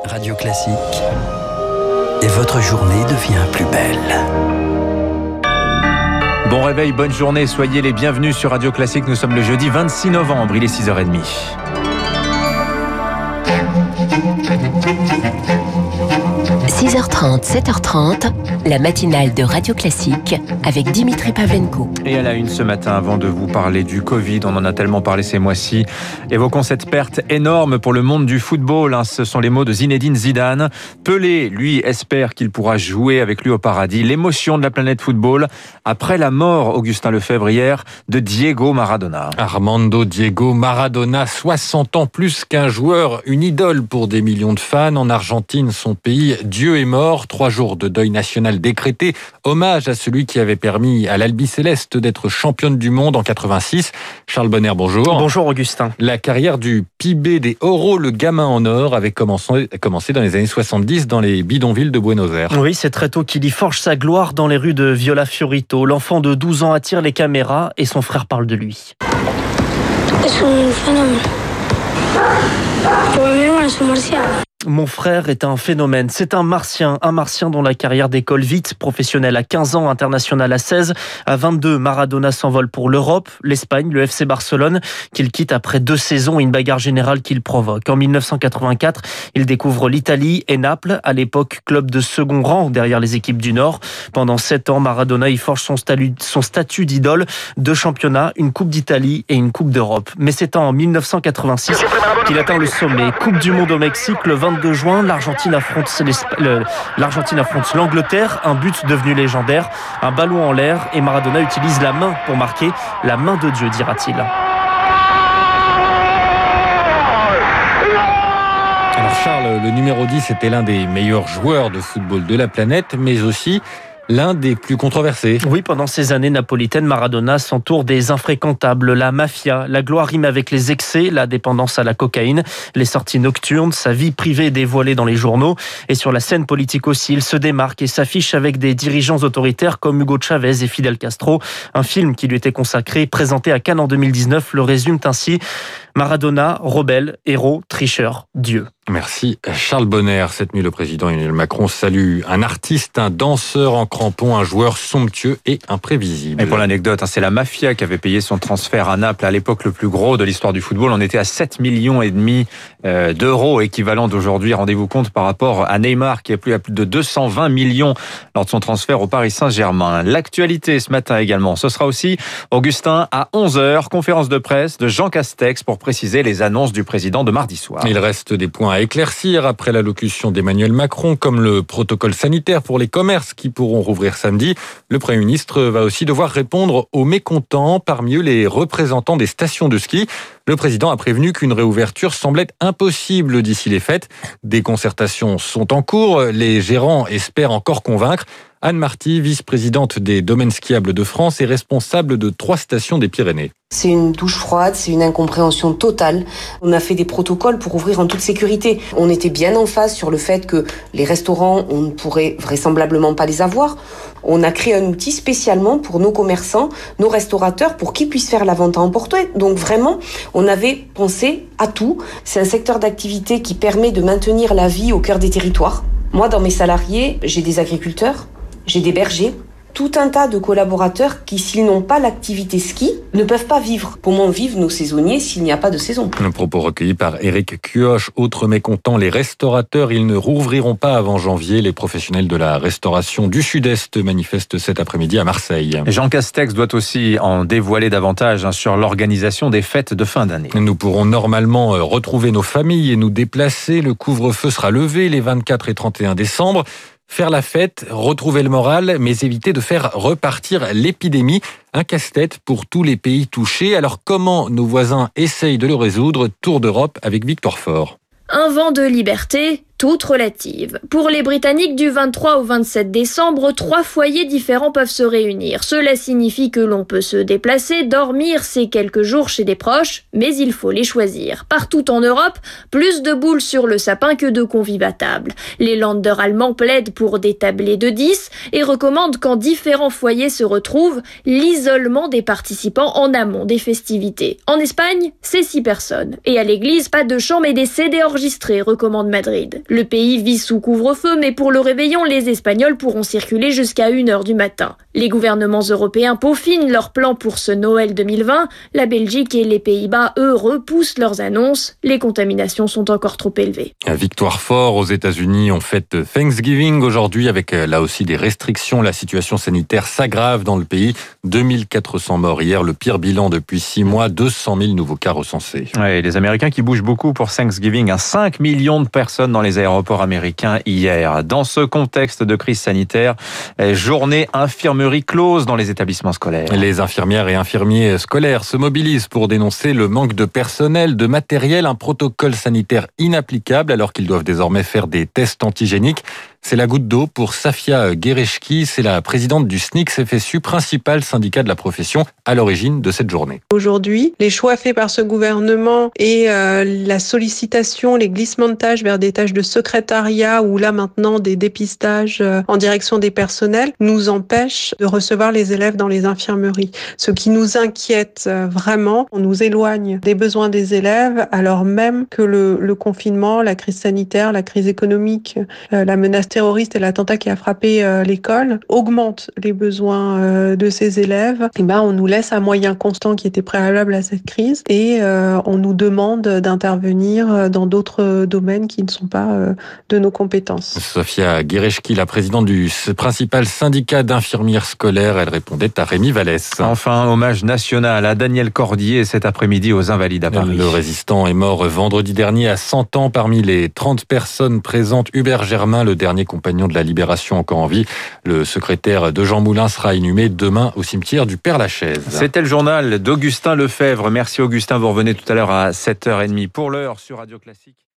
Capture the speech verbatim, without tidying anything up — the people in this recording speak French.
Radio Classique. Et votre journée devient plus belle. Bon réveil, bonne journée, soyez les bienvenus sur Radio Classique. Nous sommes le jeudi vingt-six novembre, il est six heures trente. six heures trente, sept heures trente, la matinale de Radio Classique avec Dimitri Pavlenko. Et à la une ce matin, avant de vous parler du Covid, on en a tellement parlé ces mois-ci, évoquons cette perte énorme pour le monde du football. Hein. Ce sont les mots de Zinedine Zidane. Pelé, lui, espère qu'il pourra jouer avec lui au paradis. L'émotion de la planète football après la mort, Augustin Lefebvre hier, de Diego Maradona. Armando Diego Maradona, soixante ans plus qu'un joueur, une idole pour des millions de fans. En Argentine, son pays, Dieu est mort. Trois jours de deuil national décrété. Hommage à celui qui avait permis à l'Albiceleste d'être championne du monde en quatre-vingt-six. Charles Bonner, bonjour. Bonjour Augustin. La carrière du Pibé des Oro, le gamin en or, avait commencé, commencé dans les années soixante-dix dans les bidonvilles de Buenos Aires. Oui, c'est très tôt qu'il y forge sa gloire dans les rues de Viola Fiorito. L'enfant de douze ans attire les caméras et son frère parle de lui. C'est un phénomène. Pour moi, c'est martial. Mon frère est un phénomène. C'est un martien, un martien dont la carrière décolle vite. Professionnel à quinze ans, international à seize. À vingt-deux, Maradona s'envole pour l'Europe, l'Espagne, le F C Barcelone, qu'il quitte après deux saisons et une bagarre générale qu'il provoque. En dix-neuf cent quatre-vingt-quatre, il découvre l'Italie et Naples, à l'époque club de second rang derrière les équipes du Nord. Pendant sept ans, Maradona y forge son statut, son statut d'idole. Deux championnats, une Coupe d'Italie et une Coupe d'Europe. Mais c'est en dix-neuf cent quatre-vingt-six qu'il atteint le sommet. Coupe du monde au Mexique, le vingt-deux juin, l'Argentine affronte, le, l'Argentine affronte l'Angleterre, un but devenu légendaire, un ballon en l'air et Maradona utilise la main pour marquer, la main de Dieu, dira-t-il. Alors Charles, le numéro dix était l'un des meilleurs joueurs de football de la planète, mais aussi l'un des plus controversés. Oui, pendant ces années napolitaines, Maradona s'entoure des infréquentables, la mafia. La gloire rime avec les excès, la dépendance à la cocaïne, les sorties nocturnes, sa vie privée dévoilée dans les journaux. Et sur la scène politique aussi, il se démarque et s'affiche avec des dirigeants autoritaires comme Hugo Chavez et Fidel Castro. Un film qui lui était consacré, présenté à Cannes en deux mille dix-neuf, le résume ainsi. Maradona, rebelle, héros, tricheur, Dieu. Merci Charles Bonner. Cette nuit, le président Emmanuel Macron salue un artiste, un danseur en crampons, un joueur somptueux et imprévisible. Et pour l'anecdote, c'est la mafia qui avait payé son transfert à Naples, à l'époque le plus gros de l'histoire du football. On était à sept millions et demi d'euros, équivalent d'aujourd'hui. Rendez-vous compte par rapport à Neymar qui a plus à plus de deux cent vingt millions lors de son transfert au Paris Saint-Germain. L'actualité ce matin également, ce sera aussi, Augustin, à onze heures, conférence de presse de Jean Castex pour préciser les annonces du président de mardi soir. Il reste des points à éclaircir après l'allocution d'Emmanuel Macron, comme le protocole sanitaire pour les commerces qui pourront rouvrir samedi. Le Premier ministre va aussi devoir répondre aux mécontents, parmi eux les représentants des stations de ski. Le président a prévenu qu'une réouverture semblait impossible d'ici les fêtes. Des concertations sont en cours, les gérants espèrent encore convaincre. Anne Marty, vice-présidente des domaines skiables de France et responsable de trois stations des Pyrénées. C'est une douche froide, c'est une incompréhension totale. On a fait des protocoles pour ouvrir en toute sécurité. On était bien en phase sur le fait que les restaurants, on ne pourrait vraisemblablement pas les avoir. On a créé un outil spécialement pour nos commerçants, nos restaurateurs, pour qu'ils puissent faire la vente à emporter. Donc vraiment, on avait pensé à tout. C'est un secteur d'activité qui permet de maintenir la vie au cœur des territoires. Moi, dans mes salariés, j'ai des agriculteurs, j'ai des bergers, tout un tas de collaborateurs qui, s'ils n'ont pas l'activité ski, ne peuvent pas vivre. Comment vivent nos saisonniers s'il n'y a pas de saison ? Un propos recueilli par Éric Cuoche. Autre mécontent, les restaurateurs, ils ne rouvriront pas avant janvier. Les professionnels de la restauration du Sud-Est manifestent cet après-midi à Marseille. Jean Castex doit aussi en dévoiler davantage sur l'organisation des fêtes de fin d'année. Nous pourrons normalement retrouver nos familles et nous déplacer. Le couvre-feu sera levé les vingt-quatre et trente et un décembre. Faire la fête, retrouver le moral, mais éviter de faire repartir l'épidémie. Un casse-tête pour tous les pays touchés. Alors comment nos voisins essayent de le résoudre ? Tour d'Europe avec Victor Fort. Un vent de liberté, toute relative. Pour les Britanniques, du vingt-trois au vingt-sept décembre, trois foyers différents peuvent se réunir. Cela signifie que l'on peut se déplacer, dormir ces quelques jours chez des proches, mais il faut les choisir. Partout en Europe, plus de boules sur le sapin que de convives à table. Les Länder allemands plaident pour des tablés de dix et recommandent quand différents foyers se retrouvent, l'isolement des participants en amont des festivités. En Espagne, c'est six personnes. Et à l'église, pas de chant mais des C D enregistrés, recommande Madrid. Le pays vit sous couvre-feu, mais pour le réveillon, les Espagnols pourront circuler jusqu'à une heure du matin. Les gouvernements européens peaufinent leurs plans pour ce Noël deux mille vingt. La Belgique et les Pays-Bas, eux, repoussent leurs annonces. Les contaminations sont encore trop élevées. Victoire fort aux États-Unis. On fête Thanksgiving aujourd'hui avec là aussi des restrictions. La situation sanitaire s'aggrave dans le pays. deux mille quatre cents morts hier, le pire bilan depuis six mois. deux cent mille nouveaux cas recensés. Ouais, les Américains qui bougent beaucoup pour Thanksgiving. cinq millions de personnes dans les aéroports américains hier. Dans ce contexte de crise sanitaire, journée infirmerie close dans les établissements scolaires. Les infirmières et infirmiers scolaires se mobilisent pour dénoncer le manque de personnel, de matériel, un protocole sanitaire inapplicable alors qu'ils doivent désormais faire des tests antigéniques. C'est la goutte d'eau pour Safia Guereshki, c'est la présidente du S N I C F S U, principal syndicat de la profession, à l'origine de cette journée. Aujourd'hui, les choix faits par ce gouvernement et euh, la sollicitation, les glissements de tâches vers des tâches de secrétariat ou là maintenant des dépistages euh, en direction des personnels nous empêchent de recevoir les élèves dans les infirmeries. Ce qui nous inquiète euh, vraiment, on nous éloigne des besoins des élèves alors même que le, le confinement, la crise sanitaire, la crise économique, euh, la menace terroriste et l'attentat qui a frappé euh, l'école augmente les besoins euh, de ces élèves. Et ben, on nous laisse un moyen constant qui était préalable à cette crise et euh, on nous demande d'intervenir dans d'autres domaines qui ne sont pas euh, de nos compétences. Safia Guereshki, la présidente du principal syndicat d'infirmières scolaires, elle répondait à Rémi Vallès. Enfin, hommage national à Daniel Cordier cet après-midi aux Invalides à Paris. Le résistant est mort vendredi dernier à cent ans. Parmi les trente personnes présentes, Hubert Germain, le dernier compagnon de la Libération encore en vie. Le secrétaire de Jean Moulin sera inhumé demain au cimetière du Père-Lachaise. C'était le journal d'Augustin Lefebvre. Merci Augustin, vous revenez tout à l'heure à sept heures trente pour l'heure sur Radio Classique.